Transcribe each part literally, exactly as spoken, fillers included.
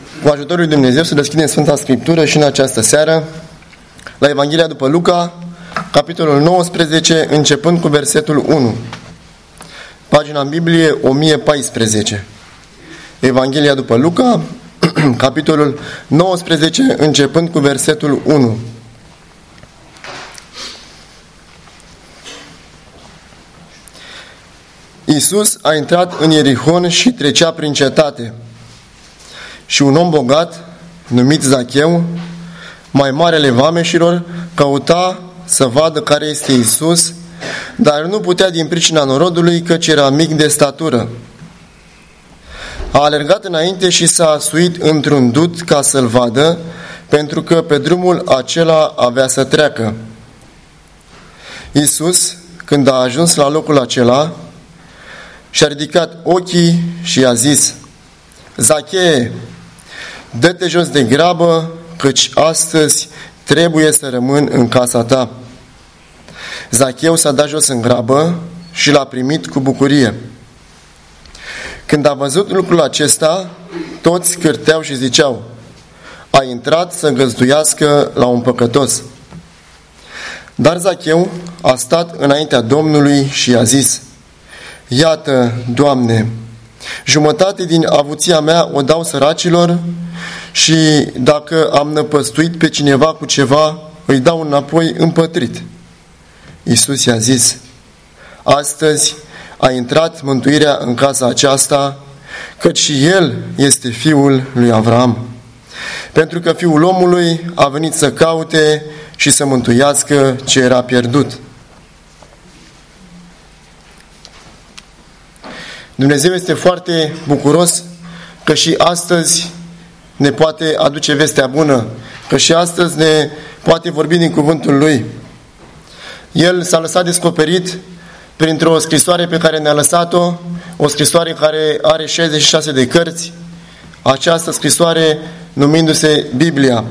Cu ajutorul lui Dumnezeu să deschidem Sfânta Scriptură și în această seară la Evanghelia după Luca, capitolul nouăsprezece, începând cu versetul unu. Pagina în Biblie o mie paisprezece. Evanghelia după Luca, capitolul nouăsprezece, începând cu versetul unu. Iisus a intrat în Ierihon și trecea prin cetate. Și un om bogat, numit Zacheu, mai marele vameșilor, căuta să vadă care este Iisus, dar nu putea din pricina norodului, căci era mic de statură. A alergat înainte și s-a asuit într-un dut ca să-l vadă, pentru că pe drumul acela avea să treacă. Iisus, când a ajuns la locul acela, și-a ridicat ochii și i-a zis: Zachee, dă-te jos de grabă, căci astăzi trebuie să rămân în casa ta. Zacheu s-a dat jos în grabă și l-a primit cu bucurie. Când a văzut lucrul acesta, toți cârteau și ziceau: a intrat să găzduiască la un păcătos. Dar Zacheu a stat înaintea Domnului și i-a zis: Iată, Doamne, jumătate din avuția mea o dau săracilor și dacă am năpăstuit pe cineva cu ceva, îi dau înapoi împătrit. Iisus i-a zis: astăzi a intrat mântuirea în casa aceasta, căci și el este fiul lui Avram. Pentru că Fiul omului a venit să caute și să mântuiască ce era pierdut. Dumnezeu este foarte bucuros că și astăzi ne poate aduce vestea bună, că și astăzi ne poate vorbi din cuvântul Lui. El s-a lăsat descoperit printr-o scrisoare pe care ne-a lăsat-o, o scrisoare care are șaizeci și șase de cărți, această scrisoare numindu-se Biblia.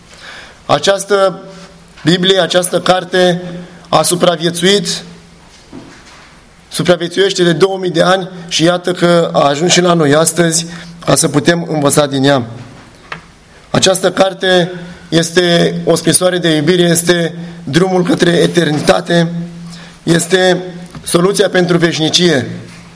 Această Biblie, această carte a supraviețuit, supraviețuiește de două mii de ani și iată că a ajuns și la noi astăzi ca să putem învăța din ea. Această carte este o scrisoare de iubire, este drumul către eternitate, este soluția pentru veșnicie.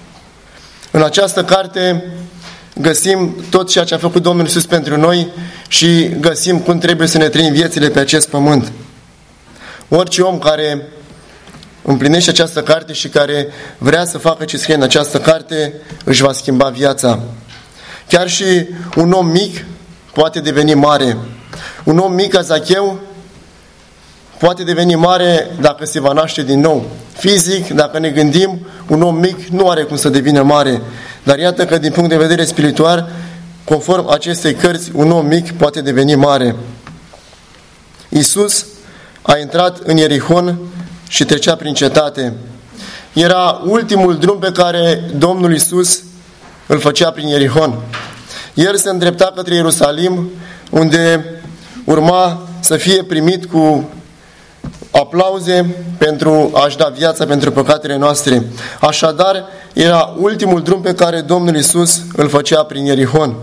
În această carte găsim tot ceea ce a făcut Domnul Iisus pentru noi și găsim cum trebuie să ne trăim viețile pe acest pământ. Orice om care împlinește această carte și care vrea să facă ce scrie în această carte, își va schimba viața. Chiar și un om mic poate deveni mare. Un om mic ca Zacheu poate deveni mare dacă se va naște din nou. Fizic, dacă ne gândim, un om mic nu are cum să devină mare. Dar iată că din punct de vedere spiritual, conform acestei cărți, un om mic poate deveni mare. Iisus a intrat în Ierihon și trecea prin cetate. Era ultimul drum pe care Domnul Iisus îl făcea prin Ierihon. El se îndrepta către Ierusalim, unde urma să fie primit cu aplauze pentru a-și da viața pentru păcatele noastre. Așadar, era ultimul drum pe care Domnul Iisus îl făcea prin Ierihon.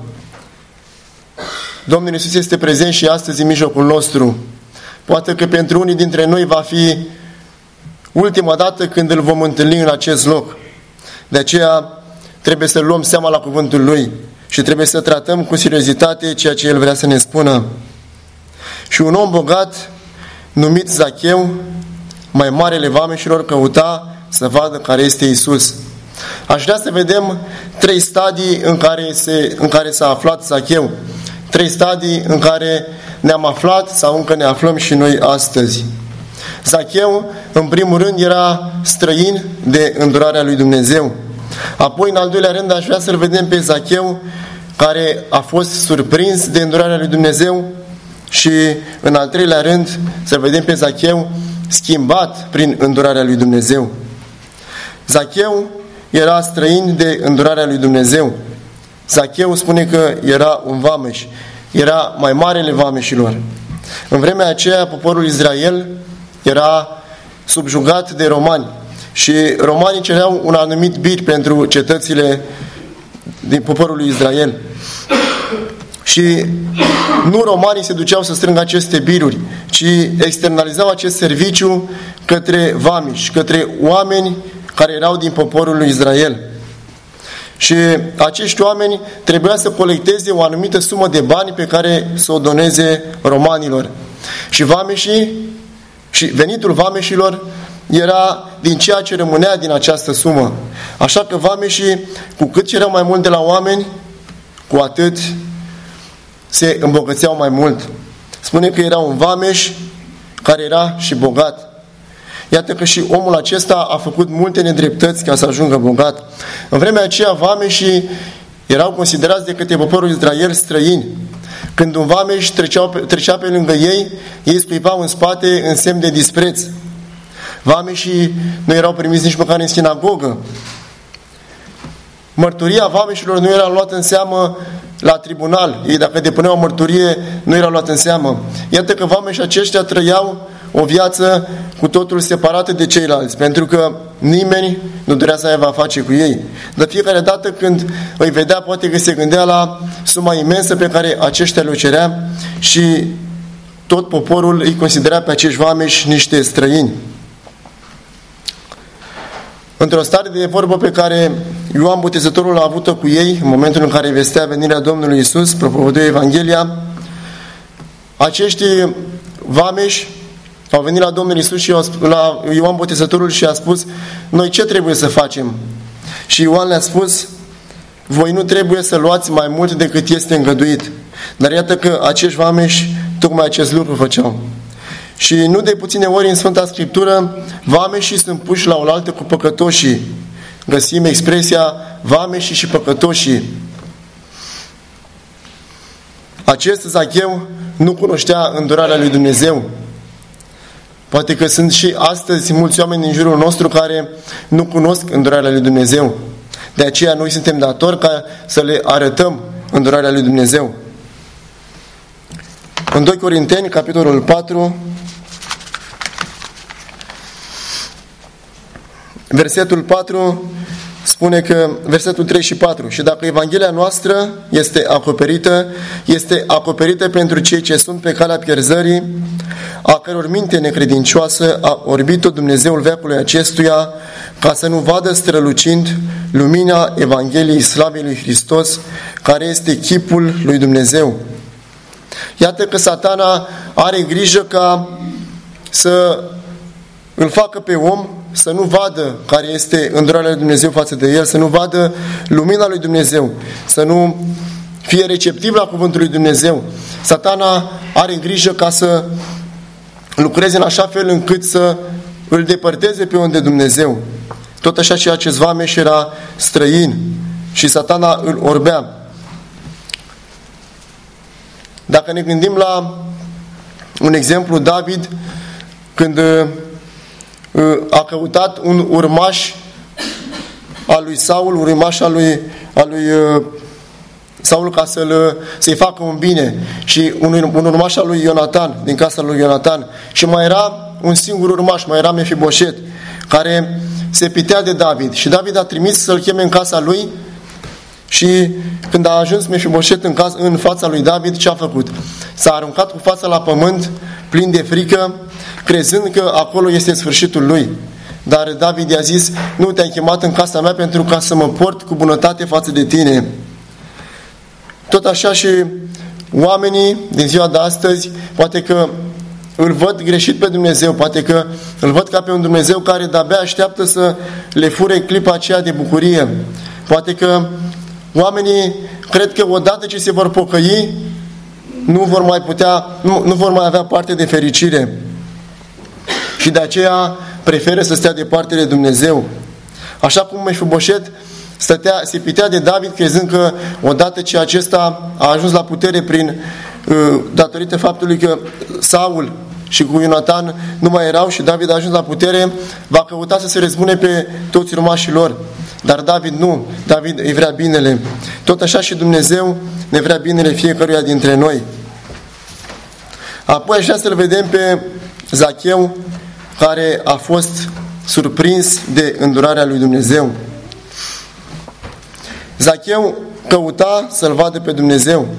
Domnul Iisus este prezent și astăzi în mijlocul nostru. Poate că pentru unii dintre noi va fi ultima dată când îl vom întâlni în acest loc. De aceea trebuie să luăm seama la cuvântul Lui și trebuie să tratăm cu seriozitate ceea ce El vrea să ne spună. Și un om bogat, numit Zacheu, mai marele vameșilor, căuta să vadă care este Iisus. Aș vrea să vedem trei stadii în care, se, în care s-a aflat Zacheu. Trei stadii în care ne-am aflat sau încă ne aflăm și noi astăzi. Zacheu, în primul rând, era străin de îndurarea lui Dumnezeu. Apoi, în al doilea rând, aș vrea să-l vedem pe Zacheu, care a fost surprins de îndurarea lui Dumnezeu. Și, în al treilea rând, să vedem pe Zacheu schimbat prin îndurarea lui Dumnezeu. Zacheu era străin de îndurarea lui Dumnezeu. Zacheu spune că era un vameș. Era mai marele vameșilor. În vremea aceea, poporul Israel era subjugat de romani și romanii cereau un anumit bir pentru cetățile din poporul lui Israel. Și nu romanii se duceau să strângă aceste biruri, ci externalizau acest serviciu către vamiși, către oameni care erau din poporul lui Israel. Și acești oameni trebuia să colecteze o anumită sumă de bani pe care să o doneze romanilor. Și vameșii, și venitul vameșilor era din ceea ce rămânea din această sumă. Așa că vameșii, cu cât cereau mai mult de la oameni, cu atât se îmbogățeau mai mult. Spune că era un vameș care era și bogat. Iată că și omul acesta a făcut multe nedreptăți ca să ajungă bogat. În vremea aceea, vameșii erau considerați de către poporul Israel străini. Când un vameș trecea, trecea pe lângă ei, ei scuipau în spate în semn de dispreț. Vameșii nu erau primiți nici măcar în sinagogă. Mărturia vameșilor nu era luată în seamă la tribunal. Ei, dacă depuneau o mărturie, nu era luată în seamă. Iată că vameșii aceștia trăiau o viață cu totul separată de ceilalți, pentru că nimeni nu dorea să aibă a face cu ei. De fiecare dată când îi vedea, poate că se gândea la suma imensă pe care aceștia le cerea și tot poporul îi considera pe acești vameși niște străini. Într-o stare de vorbă pe care Ioan Botezătorul a avut-o cu ei, în momentul în care vestea venirea Domnului Iisus, propovăduia Evanghelia, acești vameși au venit la Domnul Iisus și la Ioan Botezătorul și a spus: noi ce trebuie să facem? Și Ioan le-a spus: voi nu trebuie să luați mai mult decât este îngăduit. Dar iată că acești vameși tocmai acest lucru făceau. Și nu de puține ori în Sfânta Scriptură vameșii sunt puși la oaltă cu păcătoșii. Găsim expresia vameșii și păcătoșii. Acest Zacheu nu cunoștea îndurarea lui Dumnezeu. Poate că sunt și astăzi mulți oameni din jurul nostru care nu cunosc îndurarea lui Dumnezeu. De aceea noi suntem datori ca să le arătăm îndurarea lui Dumnezeu. În doi Corinteni, capitolul patru, versetul patru spune că, versetul trei și patru, și dacă Evanghelia noastră este acoperită, este acoperită pentru cei ce sunt pe calea pierzării, a căror minte necredincioasă a orbit-o Dumnezeul veacului acestuia, ca să nu vadă strălucind lumina Evangheliei slavei lui Hristos, care este chipul lui Dumnezeu. Iată că Satana are grijă ca să îl facă pe om să nu vadă care este îndurarea lui Dumnezeu față de el, să nu vadă lumina lui Dumnezeu, să nu fie receptiv la cuvântul lui Dumnezeu. Satana are grijă ca să lucreze în așa fel încât să îl depărteze pe om de Dumnezeu. Tot așa și acest vameș era străin și Satana îl orbea. Dacă ne gândim la un exemplu, David, când a căutat un urmaș al lui Saul, un urmaș al lui, al lui Saul ca să-l, să-i facă un bine, și un, un urmaș al lui Ionatan, din casa lui Ionatan, și mai era un singur urmaș, mai era Mefiboset, care se pitea de David, și David a trimis să-l cheme în casa lui. Și când a ajuns Mefiboset în, cas, în fața lui David, ce a făcut? S-a aruncat cu fața la pământ, plin de frică, crezând că acolo este sfârșitul lui. Dar David i-a zis: nu te-am chemat în casa mea pentru ca să mă port cu bunătate față de tine. Tot așa și oamenii din ziua de astăzi poate că îl văd greșit pe Dumnezeu, poate că îl văd ca pe un Dumnezeu care de-abia așteaptă să le fure clipa aceea de bucurie. Poate că oamenii cred că odată ce se vor pocăi, nu vor mai putea, nu, nu vor mai avea parte de fericire. Și de aceea preferă să stea departe de Dumnezeu. Așa cum Mefiboset stătea, se pitea de David, crezând că odată ce acesta a ajuns la putere prin datorită faptului că Saul și cu Ionatan nu mai erau și David a ajuns la putere, va căuta să se răzbune pe toți urmașii lor. Dar David nu. David îi vrea binele. Tot așa și Dumnezeu ne vrea binele fiecăruia dintre noi. Apoi aș vrea să-l vedem pe Zacheu, care a fost surprins de îndurarea lui Dumnezeu. Zacheu căuta să-l vadă pe Dumnezeu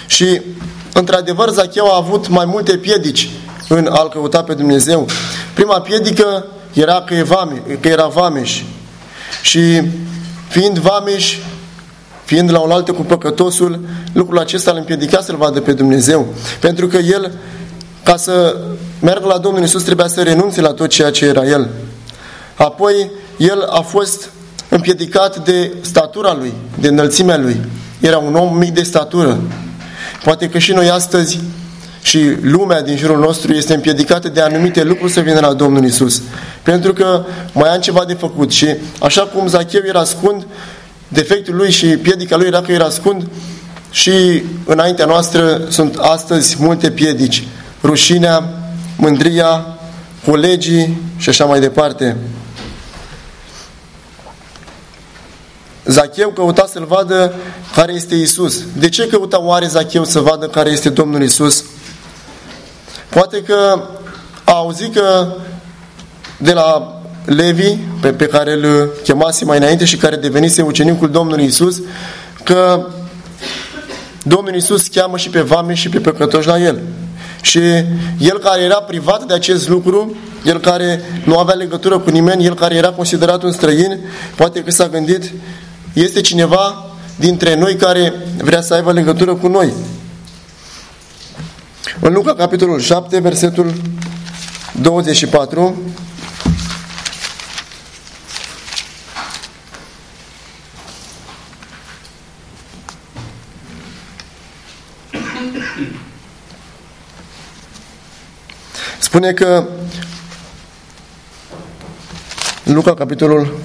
Și, într-adevăr, Zacheu a avut mai multe piedici în a-L căuta pe Dumnezeu. Prima piedică era că, e vame, că era vameș. Și fiind vameș, fiind la oaltă cu păcătosul, lucrul acesta îl împiedica să-L vadă pe Dumnezeu. Pentru că el, ca să meargă la Domnul Iisus, trebuia să renunțe la tot ceea ce era el. Apoi, el a fost împiedicat de statura lui, de înălțimea lui. Era un om mic de statură. Poate că și noi astăzi și lumea din jurul nostru este împiedicată de anumite lucruri să vină la Domnul Iisus. Pentru că mai am ceva de făcut. Și așa cum Zacheu era scund, defectul lui și piedica lui era că era scund, și înaintea noastră sunt astăzi multe piedici. Rușinea, mândria, colegii și așa mai departe. Zacheu căuta să-L vadă care este Iisus. De ce căuta oare Zacheu să vadă care este Domnul Iisus? Poate că a auzit că de la Levi, pe, pe care îl chemase mai înainte și care devenise ucenicul Domnului Iisus, că Domnul Iisus cheamă și pe vame și pe păcătoși la El. Și el care era privat de acest lucru, el care nu avea legătură cu nimeni, el care era considerat un străin, poate că s-a gândit, este cineva dintre noi care vrea să aibă legătură cu noi. În Luca, capitolul șapte, versetul douăzeci și patru, spune că Luca, capitolul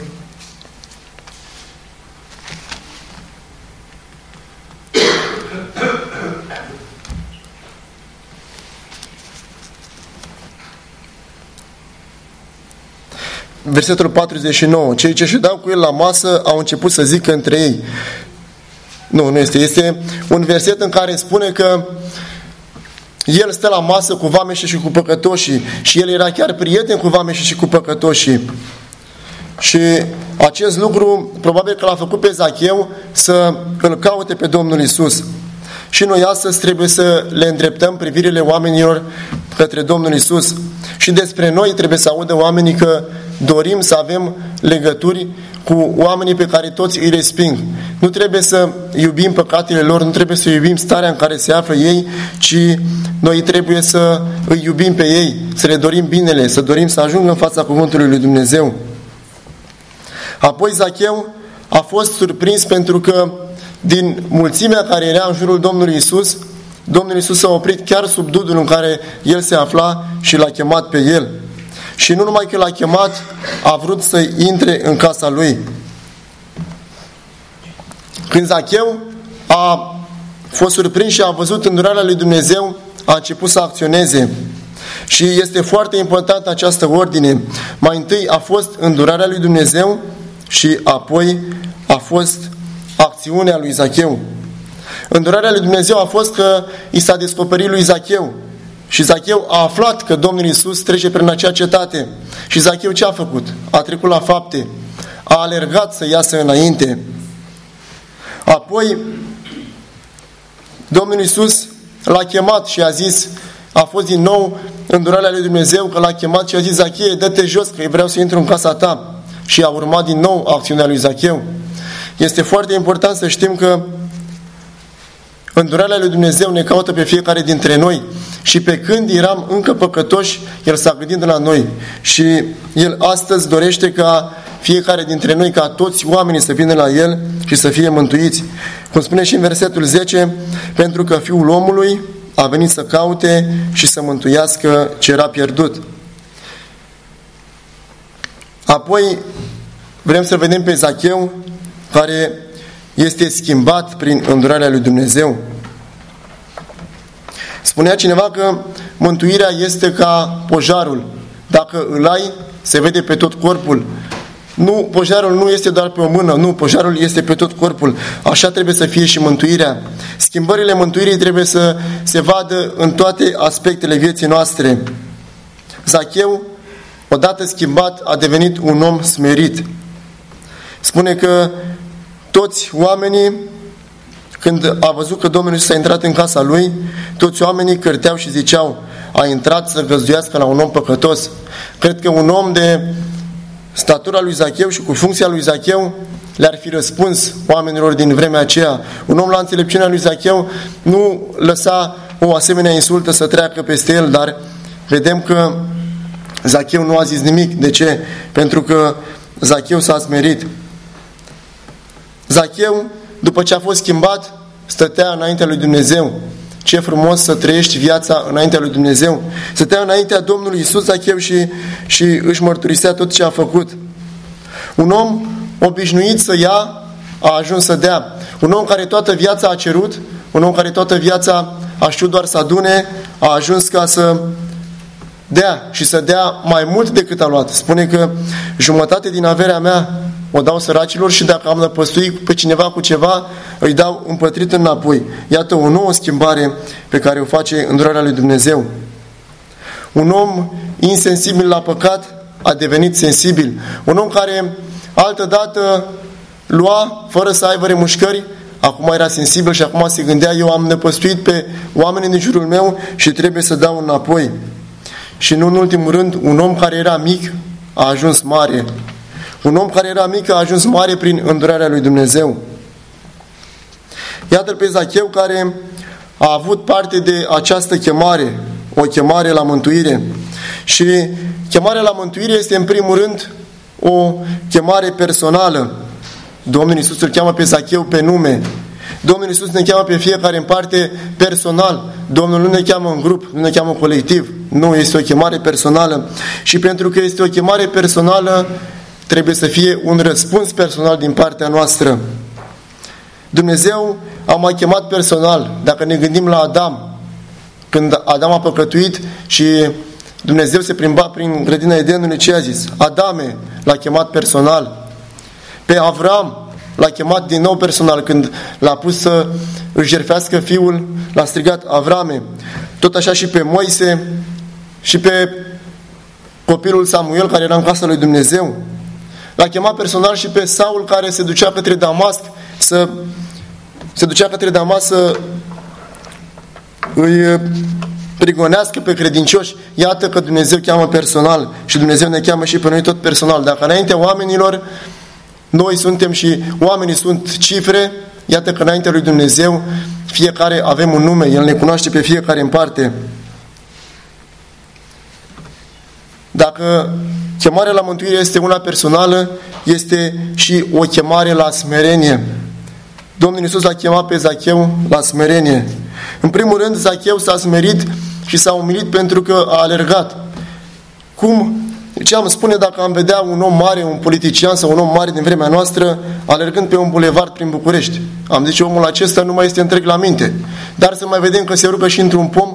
versetul patruzeci și nouă. Cei ce ședeau cu el la masă au început să zică între ei. Nu, nu este. Este un verset în care spune că el stă la masă cu vameșii și cu păcătoșii și el era chiar prieten cu vameșii și cu păcătoșii. Și acest lucru probabil că l-a făcut pe Zacheu să îl caute pe Domnul Iisus. Și noi astăzi trebuie să le îndreptăm privirile oamenilor către Domnul Iisus. Și despre noi trebuie să audă oamenii că dorim să avem legături cu oamenii pe care toți îi resping. Nu trebuie să iubim păcatele lor, nu trebuie să iubim starea în care se află ei, ci noi trebuie să îi iubim pe ei, să le dorim binele, să dorim să ajungă în fața cuvântului lui Dumnezeu. Apoi Zacheu a fost surprins pentru că din mulțimea care era în jurul Domnului Iisus, Domnul Iisus s-a oprit chiar sub dudul în care el se afla și l-a chemat pe el. Și nu numai că l-a chemat, a vrut să intre în casa lui. Când Zacheu a fost surprins și a văzut îndurarea lui Dumnezeu, a început să acționeze. Și este foarte importantă această ordine. Mai întâi a fost îndurarea lui Dumnezeu și apoi a fost acțiunea lui Zacheu. Îndurarea lui Dumnezeu a fost că i s-a descoperit lui Zacheu. Și Zacheu a aflat că Domnul Iisus trece prin acea cetate. Și Zacheu ce a făcut? A trecut la fapte. A alergat să iasă înainte. Apoi, Domnul Iisus l-a chemat și a zis, a fost din nou îndurarea lui Dumnezeu că l-a chemat și a zis, Zacheu, dă-te jos că vreau să intru în casa ta. Și a urmat din nou acțiunea lui Zacheu. Este foarte important să știm că îndurarea lui Dumnezeu ne caută pe fiecare dintre noi. Și pe când eram încă păcătoși, El s-a gândit la noi. Și El astăzi dorește ca fiecare dintre noi, ca toți oamenii să vină la El și să fie mântuiți. Cum spune și în versetul zece, pentru că Fiul omului a venit să caute și să mântuiască ce era pierdut. Apoi vrem să vedem pe Zacheu, care este schimbat prin îndurarea lui Dumnezeu. Spunea cineva că mântuirea este ca pojarul. Dacă îl ai, se vede pe tot corpul. Nu, pojarul nu este doar pe o mână, nu, pojarul este pe tot corpul. Așa trebuie să fie și mântuirea. Schimbările mântuirii trebuie să se vadă în toate aspectele vieții noastre. Zacheu, odată schimbat, a devenit un om smerit. Spune că toți oamenii Când a văzut că Domnul Iisus a intrat în casa lui, toți oamenii cârteau și ziceau: a intrat să găzduiască la un om păcătos. Cred că un om de statura lui Zacheu și cu funcția lui Zacheu le-ar fi răspuns oamenilor din vremea aceea. Un om la înțelepciunea lui Zacheu nu lăsa o asemenea insultă să treacă peste el, dar vedem că Zacheu nu a zis nimic. De ce? Pentru că Zacheu s-a smerit. Zacheu, după ce a fost schimbat, stătea înaintea lui Dumnezeu. Ce frumos să trăiești viața înaintea lui Dumnezeu. Stătea înaintea Domnului Iisus Zacheu și, și își mărturisea tot ce a făcut. Un om obișnuit să ia, a ajuns să dea. Un om care toată viața a cerut, un om care toată viața a știut doar să adune, a ajuns ca să dea și să dea mai mult decât a luat. Spune că jumătate din averea mea o dau săracilor și dacă am năpăstuit pe cineva cu ceva, îi dau împătrit înapoi. Iată o nouă schimbare pe care o face îndurarea lui Dumnezeu. Un om insensibil la păcat a devenit sensibil. Un om care altădată lua fără să aibă remușcări, acum era sensibil și acum se gândea: eu am năpăstuit pe oamenii din jurul meu și trebuie să dau înapoi. Și nu în ultimul rând, un om care era mic a ajuns mare. Un om care era mic a ajuns mare prin îndurarea lui Dumnezeu. Iată pe Zacheu care a avut parte de această chemare, o chemare la mântuire. Și chemarea la mântuire este în primul rând o chemare personală. Domnul Iisus îl cheamă pe Zacheu pe nume. Domnul Iisus ne cheamă pe fiecare în parte personal. Domnul nu ne cheamă în grup, nu ne cheamă colectiv. Nu, este o chemare personală. Și pentru că este o chemare personală, trebuie să fie un răspuns personal din partea noastră. Dumnezeu a mai chemat personal. Dacă ne gândim la Adam, când Adam a păcătuit și Dumnezeu se plimba prin grădina Edenului, ce a zis? Adame, l-a chemat personal. Pe Avram l-a chemat din nou personal. Când l-a pus să își jertfească fiul, l-a strigat: Avrame. Tot așa și pe Moise și pe copilul Samuel care era în casa lui Dumnezeu. L-a chemat personal și pe Saul care se ducea către Damasc să se ducea către Damasc să îi prigonească pe credincioși. Iată că Dumnezeu cheamă personal și Dumnezeu ne cheamă și pe noi tot personal. Dacă înaintea oamenilor noi suntem și oamenii sunt cifre, iată că înaintea lui Dumnezeu fiecare avem un nume. El ne cunoaște pe fiecare în parte. Dacă chemarea la mântuire este una personală, este și o chemare la smerenie. Domnul Iisus l-a chemat pe Zacheu la smerenie. În primul rând, Zacheu s-a smerit și s-a umilit pentru că a alergat. Cum? Ce am spune dacă am vedea un om mare, un politician sau un om mare din vremea noastră, alergând pe un bulevard prin București? Am zis: omul acesta nu mai este întreg la minte. Dar să mai vedem că se urcă și într-un pom.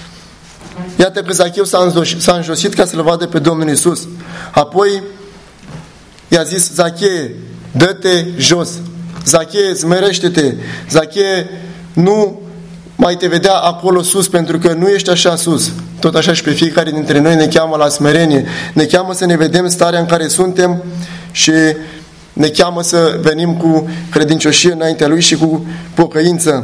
Iată că Zacheu s-a înjosit ca să-L vadă pe Domnul Iisus. Apoi i-a zis: Zachee, dă-te jos. Zachee, smerește-te. Zachee, nu mai te vedea acolo sus, pentru că nu ești așa sus. Tot așa și pe fiecare dintre noi ne cheamă la smerenie. Ne cheamă să ne vedem starea în care suntem și ne cheamă să venim cu credincioșie înaintea Lui și cu pocăință.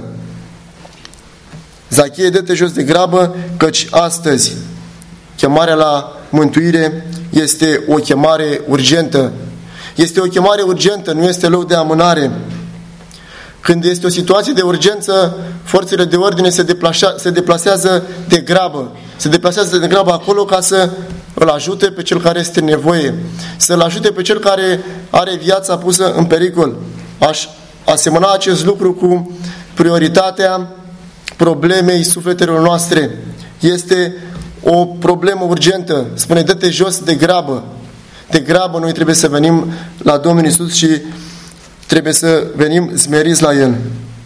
Zachee, dă-te jos de grabă, căci astăzi chemarea la mântuire este o chemare urgentă. Este o chemare urgentă, nu este loc de amânare. Când este o situație de urgență, forțele de ordine se, deplasa, se deplasează de grabă. Se deplasează de grabă acolo ca să îl ajute pe cel care este în nevoie. Să-l ajute pe cel care are viața pusă în pericol. Aș asemăna acest lucru cu prioritatea problemei sufletelor noastre. Este o problemă urgentă. Spune: dă-te jos de grabă. De grabă noi trebuie să venim la Domnul Iisus și trebuie să venim smeriți la El.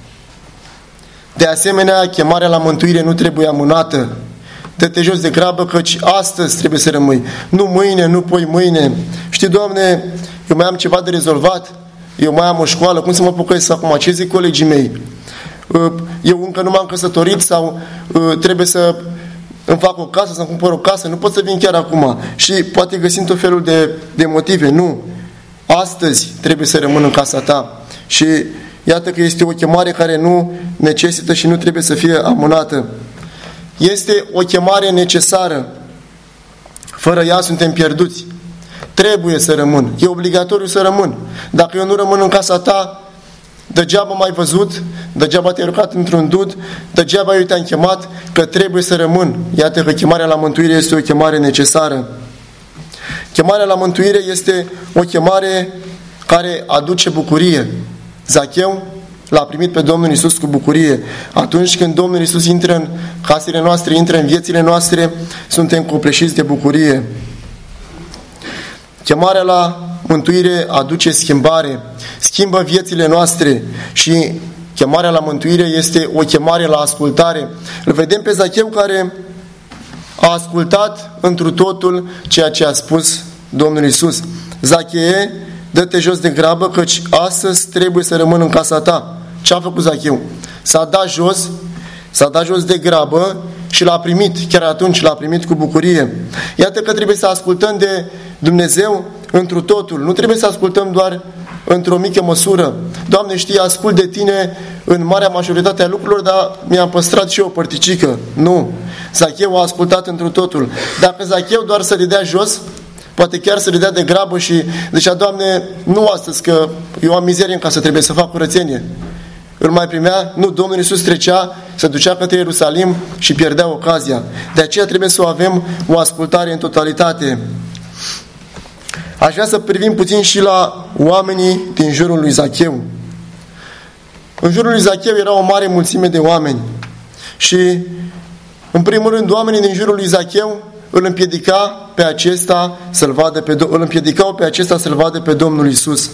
De asemenea, chemarea la mântuire nu trebuie amânată. Dă-te jos de grabă, căci astăzi trebuie să rămâi. Nu mâine, nu poi mâine. Știi, Doamne, eu mai am ceva de rezolvat. Eu mai am o școală. Cum să mă pocăiesc acum? Ce zic colegii mei? Eu încă nu m-am căsătorit sau trebuie să îmi fac o casă, să-mi cumpăr o casă. Nu pot să vin chiar acum. Și poate găsim tot felul de, de motive. Nu. Astăzi trebuie să rămân în casa ta. Și iată că este o chemare care nu necesită și nu trebuie să fie amânată. Este o chemare necesară. Fără ea suntem pierduți. Trebuie să rămân. E obligatoriu să rămân. Dacă eu nu rămân în casa ta, degeaba m-ai văzut, degeaba te-ai rugat într-un dud, degeaba eu te-am chemat, că trebuie să rămân. Iată că chemarea la mântuire este o chemare necesară. Chemarea la mântuire este o chemare care aduce bucurie. Zacheu l-a primit pe Domnul Iisus cu bucurie. Atunci când Domnul Iisus intră în casele noastre, intră în viețile noastre, suntem copleșiți de bucurie. Chemarea la mântuire aduce schimbare, schimbă viețile noastre și chemarea la mântuire este o chemare la ascultare. Îl vedem pe Zacheu care a ascultat întru totul ceea ce a spus Domnul Iisus. Zachee, dă-te jos de grabă, căci astăzi trebuie să rămân în casa ta. Ce a făcut Zacheu? S-a dat jos, s-a dat jos de grabă și l-a primit, chiar atunci l-a primit cu bucurie. Iată că trebuie să ascultăm de Dumnezeu întru totul. Nu trebuie să ascultăm doar într-o mică măsură. Doamne, știi, ascult de Tine în marea majoritate a lucrurilor, dar mi-am păstrat și eu o părticică. Nu. Zacheu a ascultat întru totul. Dacă Zacheu doar să dea jos, poate chiar să dea de grabă și zicea, Doamne, nu astăzi, că eu am mizerie în casă, trebuie să fac curățenie. Îl mai primea? Nu, Domnul Iisus trecea, se ducea către Ierusalim și pierdea ocazia. De aceea trebuie să avem o ascultare în totalitate. Aș vrea să privim puțin și la oamenii din jurul lui Zacheu. În jurul lui Zacheu era o mare mulțime de oameni. Și, în primul rând, oamenii din jurul lui Zacheu îl împiedica pe acesta să-l vadă pe, îl împiedicau pe acesta să-l vadă pe Domnul Iisus.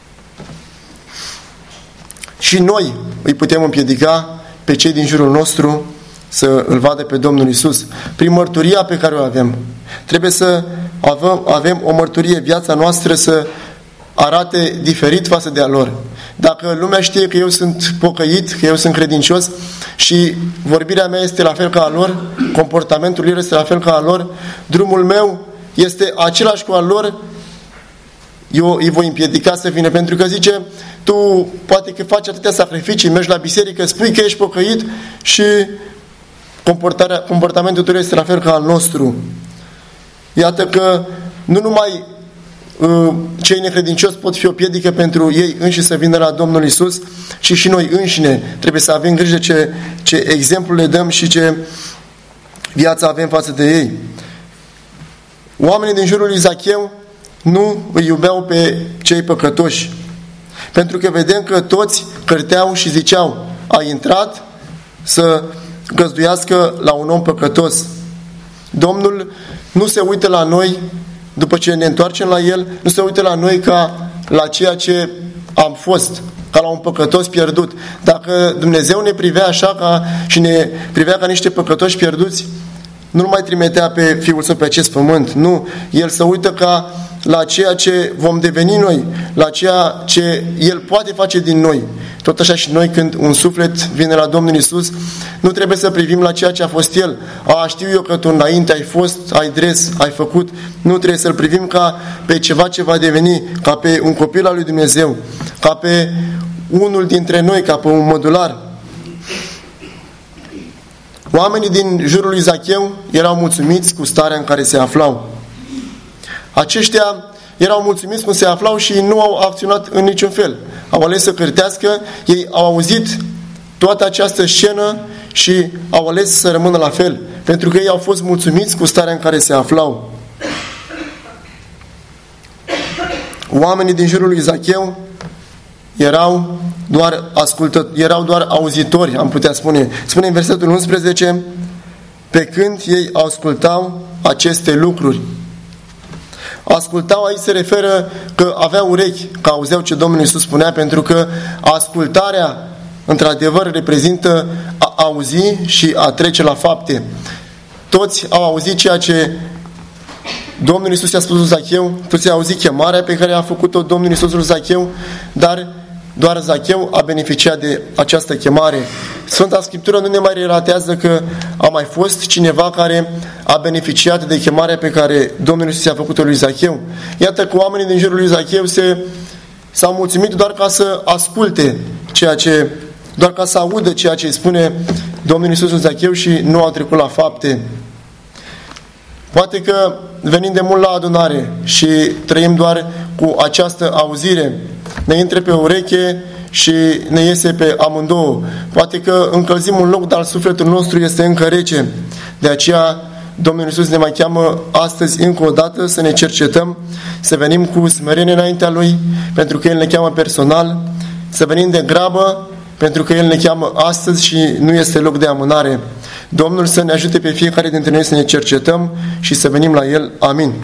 Și noi îi putem împiedica pe cei din jurul nostru să îl vadă pe Domnul Iisus. Prin mărturia pe care o avem. Trebuie să avem, avem o mărturie, viața noastră să arate diferit față de a lor. Dacă lumea știe că eu sunt pocăit, că eu sunt credincios și vorbirea mea este la fel ca a lor, comportamentul lor este la fel ca a lor, drumul meu este același cu al lor, eu îi voi împiedica să vină, pentru că zice, tu poate că faci atâtea sacrificii, mergi la biserică, spui că ești pocăit și comportamentul tău este la fel ca al nostru. Iată că nu numai uh, cei necredincioși pot fi o piedică pentru ei înși să vină la Domnul Iisus, ci și noi înșine trebuie să avem grijă ce, ce exemplu le dăm și ce viață avem față de ei. Oamenii din jurul lui Zacheu nu îi iubeau pe cei păcătoși, pentru că vedem că toți cârteau și ziceau, a intrat să găzduiască la un om păcătos. Domnul nu se uită la noi după ce ne întoarcem la El, nu se uită la noi ca la ceea ce am fost, ca la un păcătos pierdut. Dacă Dumnezeu ne privea așa ca, și ne privea ca niște păcătoși pierduți, nu mai trimitea pe Fiul Său pe acest pământ. Nu, El se uită ca la ceea ce vom deveni noi, la ceea ce El poate face din noi. Tot așa și noi, când un suflet vine la Domnul Iisus, nu trebuie să privim la ceea ce a fost El. A, știu eu că tu înainte ai fost, ai dres, ai făcut. Nu trebuie să-L privim ca pe ceva ce va deveni, ca pe un copil al lui Dumnezeu, ca pe unul dintre noi, ca pe un mădular. Oamenii din jurul lui Zacheu erau mulțumiți cu starea în care se aflau. Aceștia erau mulțumiți cum se aflau și nu au acționat în niciun fel. Au ales să cârtească, ei au auzit toată această scenă și au ales să rămână la fel, pentru că ei au fost mulțumiți cu starea în care se aflau. Oamenii din jurul lui Zacheu erau doar ascultă, erau doar auzitori, am putea spune. Spune în versetul unsprezece, pe când ei ascultau aceste lucruri. Ascultau, aici se referă că aveau urechi, că auzeau ce Domnul Iisus spunea, pentru că ascultarea, într-adevăr, reprezintă a auzi și a trece la fapte. Toți au auzit ceea ce Domnul Iisus i-a spus lui Zacheu, toți au auzit chemarea pe care a făcut-o Domnul Iisus lui Zacheu, dar doar Zacheu a beneficiat de această chemare. Sfânta Scriptură nu ne mai relatează că a mai fost cineva care a beneficiat de chemarea pe care Domnul Iisus i-a făcut-o lui Zacheu. Iată că oamenii din jurul lui Zacheu se, s-au mulțumit doar ca să asculte ceea ce, doar ca să audă ceea ce îi spune Domnul Iisus lui Zacheu și nu au trecut la fapte. Poate că venim de mult la adunare și trăim doar cu această auzire. Ne intre pe ureche și ne iese pe amândouă. Poate că încălzim un loc, dar sufletul nostru este încă rece. De aceea Domnul Iisus ne mai cheamă astăzi încă o dată să ne cercetăm, să venim cu smerenie înaintea Lui, pentru că El ne cheamă personal, să venim de grabă, pentru că El ne cheamă astăzi și nu este loc de amânare. Domnul să ne ajute pe fiecare dintre noi să ne cercetăm și să venim la El. Amin.